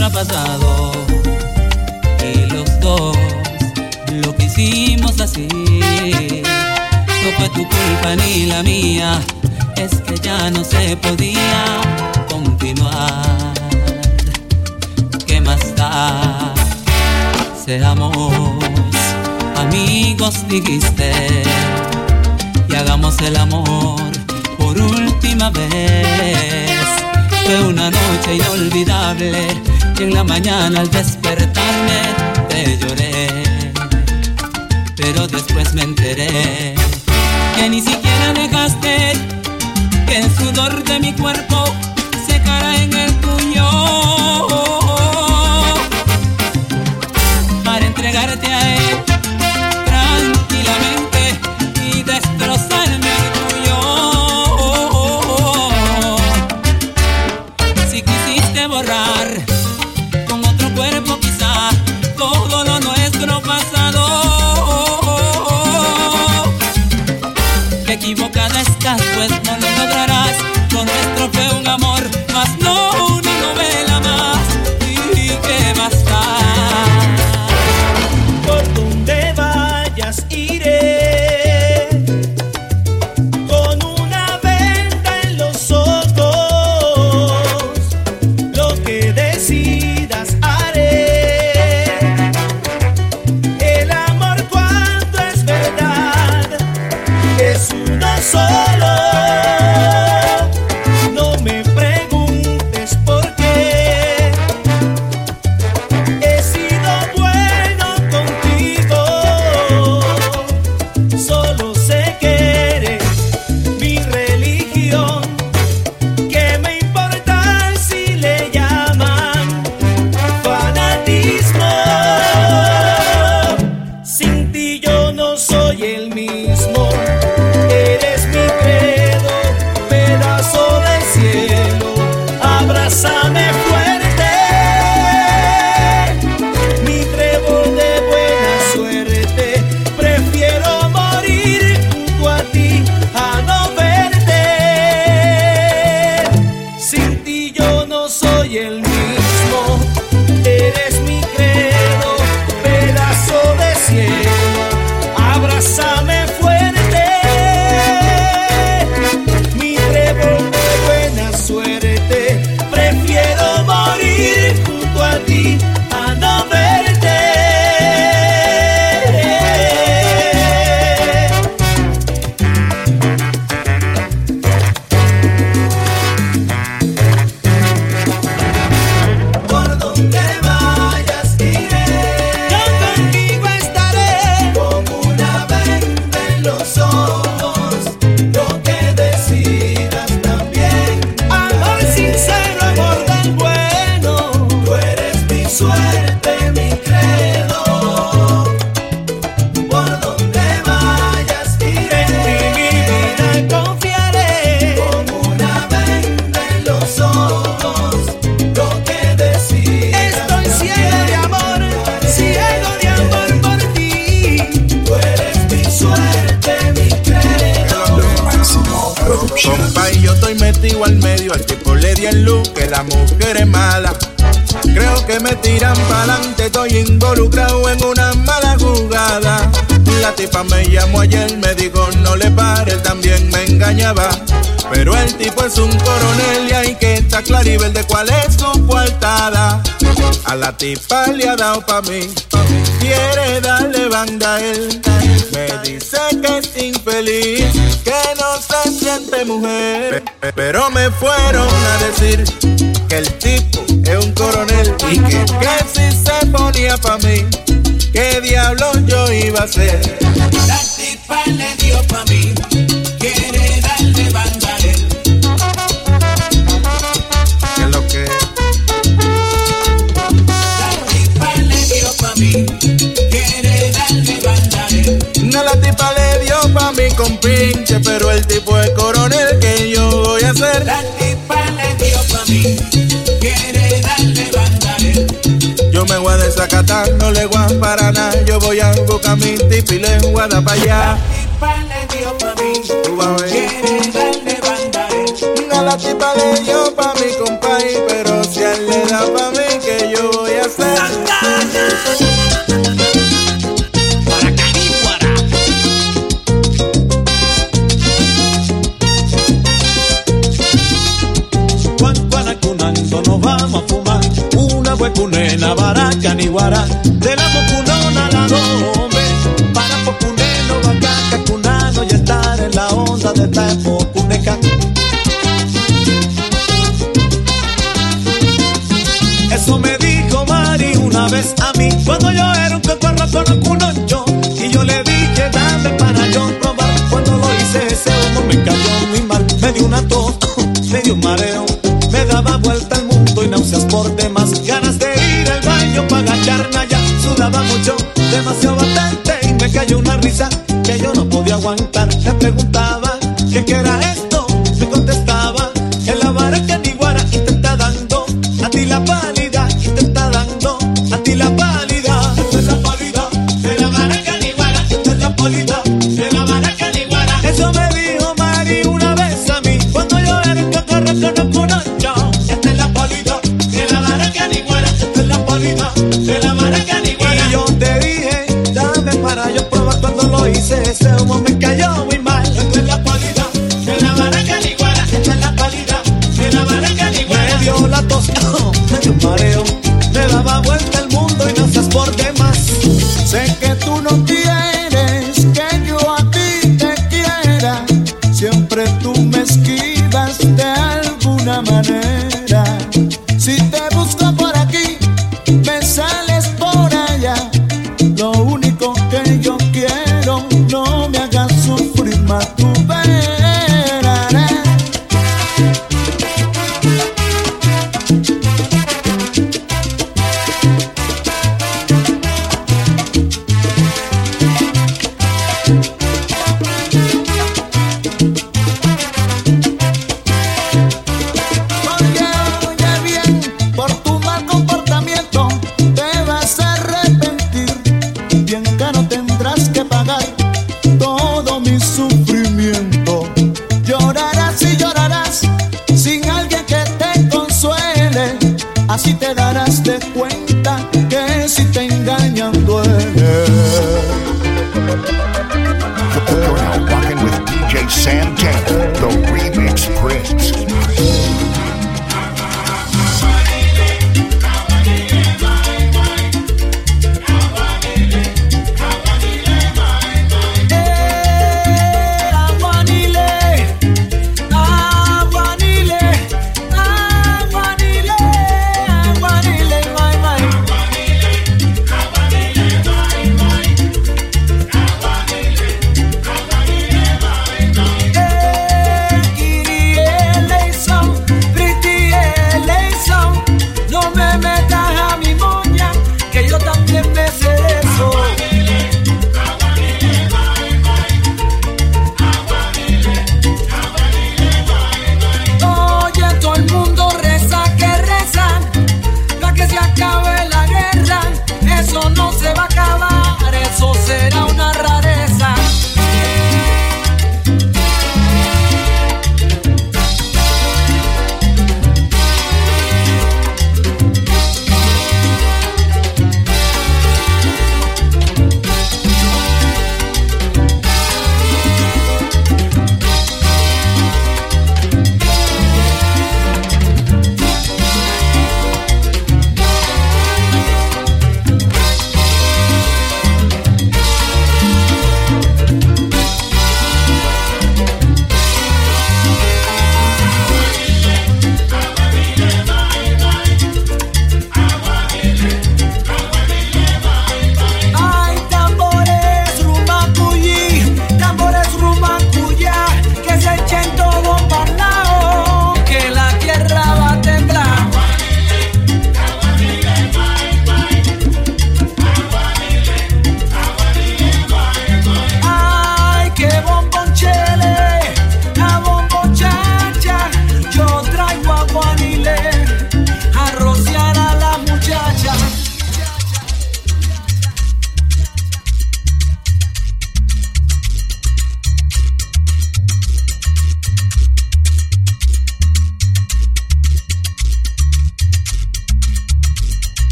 nuestro pasado y los dos lo que hicimos así. No fue tu culpa ni la mía, es que ya no se podía continuar. ¿Qué más da? Seamos amigos, dijiste, y hagamos el amor por última vez. Fue una noche inolvidable y en la mañana al despertarme te lloré, pero después me enteré que ni siquiera dejaste que el sudor de mi cuerpo secara en el tuyo para entregarte a él tranquilamente y destrozarme el tuyo. Si quisiste borrar con otro cuerpo quizá todo lo nuestro pasado, que equivocada estás, pues no lo lograrás. Lo nuestro fue un amor, mas no una novela más. ¿Y qué más da? Por donde vayas iré, con una venda en los ojos. Lo que decidas haré. El amor cuando es verdad es uno solo. No me preguntes por qué. He sido bueno contigo. Solo sé que eres mi religión. ¿Qué me importa si le llaman fanatismo? Sin ti yo no soy el mismo. Eres mi credo, pedazo de cielo. Abrázame fuerte, mi trébol de buena suerte. Prefiero morir junto a ti a no verte. Sin ti yo no soy el mismo. Eres mi credo, pedazo de cielo. Abrázame fuerte, mi trébol de buena suerte. Prefiero morir junto a ti a no verte. Por donde vayas iré, yo contigo estaré, como una venda en los ojos. Lo que decidas también. Amor sincero, amor del bueno. Tú eres mi suerte, mi credo. Por donde vayas iré, en mi vida confiaré, como una venda en los ojos. Lo que decidas. Estoy ciego de amor por ti. Tú eres mi suerte, mi credo. Compa, y yo estoy metido al medio, al tipo le di el look, que la mujer es mala. Creo que me tiran pa'lante, estoy involucrado en una mala jugada. La tipa me llamó ayer, me dijo no le pare, él también me engañaba. Pero el tipo es un coronel y hay que estar claribel de cuál es su coartada. A la tipa le ha dado pa' mí, quiere darle banda a él. Me dice que es infeliz, que no se siente mujer. Pero me fueron a decir que el tipo es un coronel y que si se ponía pa' mí, ¿qué diablos yo iba a hacer? La tipa le dio pa' mí, quiere darle banda a él. ¿Qué es lo que? La tipa le dio pa' mí, quiere darle banda a él. No, la tipa le dio pa' mí con pinche, pero el tipo es coronel, ¿qué yo voy a hacer? La tipa le dio pa' mí, quiere darle banda a él. Yo me voy a desacatar, no le voy a para nada. Yo voy a buscar mi tipa y le voy a dar pa' allá. La tipa le dio pa' mí, Tú vas a ver. quiere darle banda a él. No, la tipa le dio pa' mi compay, pero si a él le da pa' mí, que yo vamos a fumar una huecunena, baraca ni guara, de la mocunona la dombe, para pocuneno, bacaca, cunano y estar en la onda de esta epocuneca. Eso me dijo Mari una vez a mí, cuando yo era un cocorro con un cunoncho, y yo le dije dame para yo probar. Cuando lo hice ese humo me cayó muy mal, me dio una tos, me dio un mareo, me daba vuelta al mundo y náuseas por demás, ganas de ir al baño para agacharme allá, sudaba mucho, demasiado bastante, y me cayó una risa que yo no podía aguantar. Le preguntaba ¿qué era esto? Me contestaba que la baraca ni guara y te está dando a ti la pálida, y te está dando a ti la pálida. Esta es la pálida de la baraca ni guara, esta es la pálida de la baraca ni guara. Eso me dijo Mari una vez a mí, cuando yo era un cocorro con un cunoncho. Esta es la pálida de la baraca ni guara, esta es la pálida de la baraca ni guara. Y yo te dije dame para yo probar. Cuando lo hice ese humo me cayó muy mal. Esta es la pálida de la baraca ni guara, esta es la pálida de la baraca ni guara. Me dio la tos, me dio un mareo, me daba vuelta el mundo y no seas por demás. Sé que tú no quieres que yo a ti te quiera, siempre tú me esquivas de alguna manera. Si te busco por aquí, me sales por allá. Lo único que yo quiero, no me hagas sufrir más, tú verás. Oye bien, por tu mal comportamiento te vas a arrepentir. Bien caro tendrás que pagar todo mi sufrimiento. Llorarás y llorarás sin alguien que te consuele. Así te darás de cuenta que si te engañan duele. You're now rocking with DJ Sam K.